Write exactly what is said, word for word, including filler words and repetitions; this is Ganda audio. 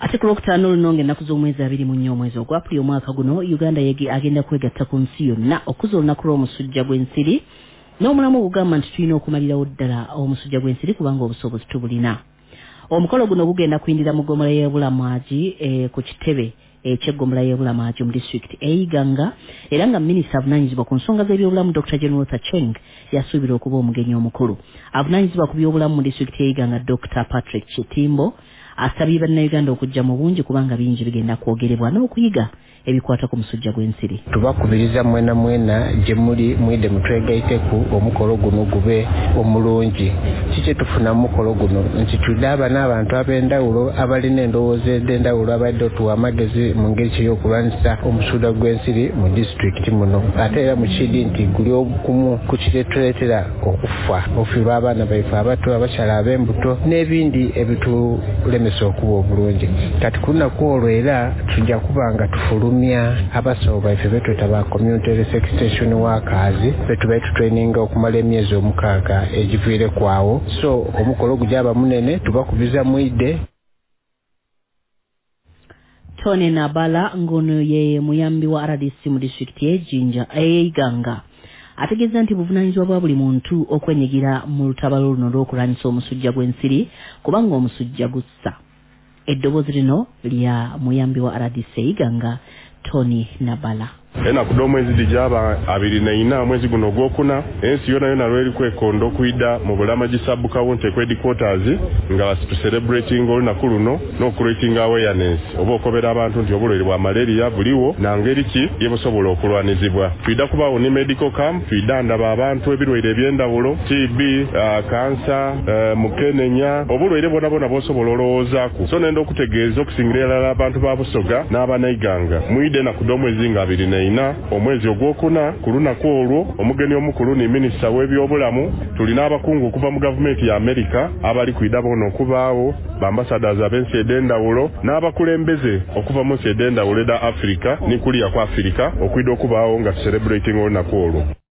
Ate ku Lwokutaano lunonge ennaku z'omwezi abiri mu nnya omwezi ogwa Aprili omwaka guno Uganda yegi agenda kwegatta ku nsi yonna okuza olunaku lw'omusujja gw'ensiri n'omulamu ogugamba nti tulina okumalirawo ddala omusujja gw'ensiri kubanga obusobozi tubulina. Omukolo guno gugenda kuyindira mu ggomola y'e Bulamwaji e, ku kitebe eky'eggomola y'e Bulamwaji mu disitulikiti ey'Iganga era nga minisita avunaanyizibwa ku nsonga z'ebyobulamu Doctor General Tacheng yasuubira okuba omugenyi omukulu. Avunaanyizibwa ku byobulamu mu disitulikiti ey'Iganga Doctor Patrick Chitimbo asabye bannayuganda okujja mu bungi kubanga bingi bigenda kwogerebwa n'okuyiga ebikwata ku musujja gw'ensiri. Tubakubiriza mwena mwena gye muli mwide mutwegaiteku omukolo guno gube omulungi. Kiki tufuna mukolo guno nti tudaba n'abantu ab'endawulo abalina endowooza ez'endawulo abadde otuwa amagezi mu ngeri ky'okulwanyisa omusujja gw'ensiri mu disitulikiti muno. Ate era mukiri nti guli obukumu ku kireetuleetera okufa ofiirwa abaana baife abato abakyala ab'embuto n'ebindi ebitulemesa okuba obulungi. Kati ku lunaku olwo era tujja kuba nga tufulu abasawo baife betweta ba community health extension workers betubaye tutraining okumala emyezi omukaaga egiviire kwawo. So omukolo gujaba munene tubakubiza mwide. Tony Nabala ngono ye muyambi wa R D C mu district ye Jinja ey'Iganga ategeeza nti buvunaanyizibwa bwa buli muntu okwenyigira mu lutabalo luno lw'okulwanyisa omusujja gw'ensiri kubanga omusujja gussa. Eddoboozi lino lya muyambi wa R D C Iganga Tony Nabala. Ena kudomwezi dijaba abiri na ina mwezi guno gwokuna ensi yona yona lweri kwekondo kuida mu Bulamagi sub county kwedi quarters nga celebrating olunaku luno no creating awareness oba okobera abantu nti obulwaire bwa malaria buliwo na ngeri ki yebusobola okulwanizibwa. Tuida kubawo ni medical camp tuida ndaba abantu ebirwaire ebyendawulo T B, uh, cancer, uh, mukenenya obulwaire bwona bwona bosobola olowoozaako. So nenda okutegeeza okusingira abantu ba Busoga n'Abanayiganga mwide na kudomwezi nga abiri na ina omwezi ogwokuna ku lunaku olwo omugeni omukulu ni minisita w'ebyobulamu tulina abakungu okuva mu gavumenti ya America abali kwida bono okubaawo bambassadors ab'ensi ed'endawulo n'abakulembeze okuva mu nsi ed'endawulo eda Africa ne kuliya kwa Africa okwida okubaawo nga celebrating olunaku olwo.